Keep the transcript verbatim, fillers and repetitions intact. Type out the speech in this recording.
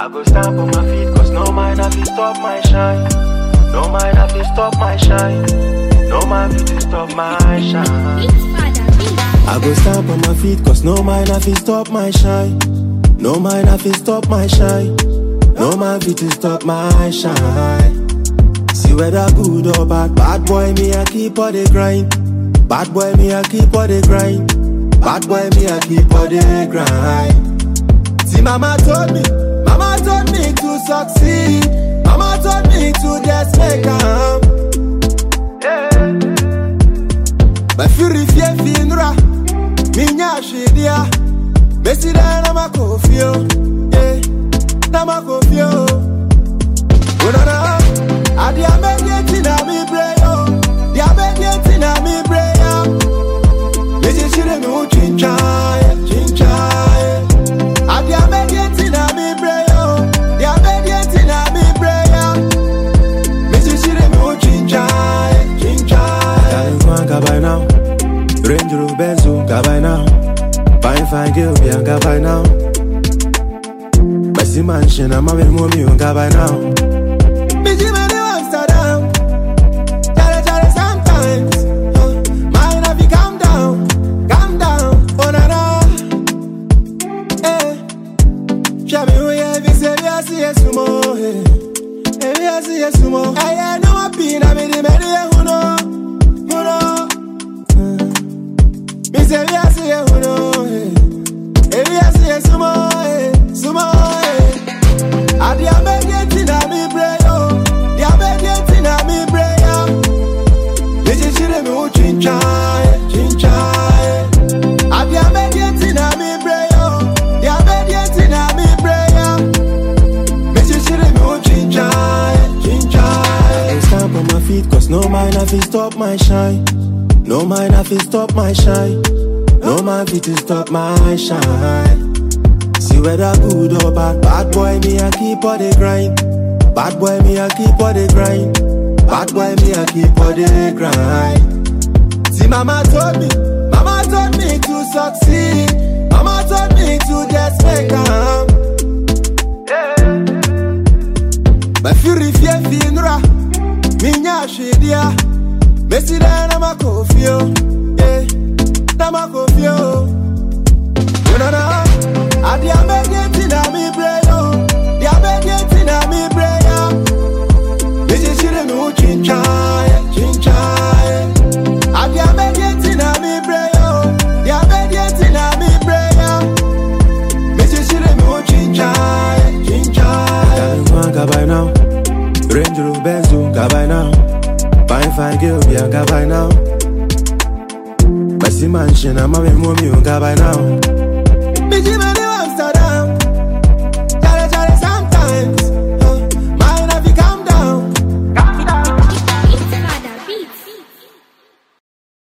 I go stand on my feet, cause no man have to stop my shine. No man have to stop my shine. No man have to stop my shine. I go stand on my feet, cause no man have to stop my shine. No man have to stop my shine. No man have to stop my shine. See whether good or bad, bad boy me I keep all the grind. Bad boy me I keep all the grind. Bad boy me I keep all the grind. See mama told me, mama told me to succeed. Mama told me to just make am. Yeah. But fury fear finra, minya shidia. Messi da na makofio, yeah, na makofio. Unana, adi amedieti na mi breyo, di amedieti na mi breyo. Meji shire mi uchinchaye, chinchaye. Adi amedieti na mi breyo, di amedieti na mi breyo. Meji shire mi uchinchaye, chinchaye. Darling, go by now, Range Rover Benzo, go by now. Fine, fine girl, be a guy by now. Messy mansion, I'm a bit more me, guy by now. Busy man, you Amsterdam. Jolly, jolly sometimes. Uh, mind if you calm down, calm down. Oh, na na. Eh. Show me who you have, you say, we are see you sumo. Eh. We are see you sumo. Eh, yeah, no, I'm being a bit of me, who know, who know. Me say, we are see you, who know. Evi asi sumo, sumo. Adi amedieti na mi breyo, di amedieti na mi breyo. Meji shire mi uchinchaye, chinchaye. Adi amedieti na mi breyo, di amedieti na mi breyo. Meji shire mi uchinchaye, chinchaye. I can stand on my feet, cause no man have to stop my shine. No man have to stop my shine. No man fit to stop my shine. See whether good or bad, bad boy me I keep all the grind. Bad boy me I keep all the grind. Bad boy me I keep all the grind. See mama told me, mama told me to succeed. Mama told me to just make am. Yeah. But fury fear finra, minya shidia. Messi da na makofio, yeah. Namakofio, you know na. Adi amedieti na mi breyo, di amedieti na mi breyo. Meji shire mi uchinchaye, chinchaye. Adi amedieti na mi breyo, di amedieti na mi breyo. Meji shire mi uchinchaye, chinchaye. Darling, go by now, Range Rover Benzo, go by now. Fine, fine girl, be a go by now. Messy mansion, I'm a bit more me, go by now.